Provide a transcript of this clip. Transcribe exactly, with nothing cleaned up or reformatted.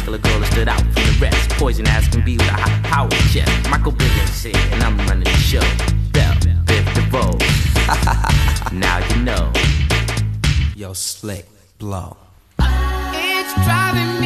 particular girl that stood out from the rest. Poison ass can be with a high power chest. Michael Bivins here, and I'm running the show. Bell, Biv DeVoe. Now you know. Yo, Slick, blow. It's driving me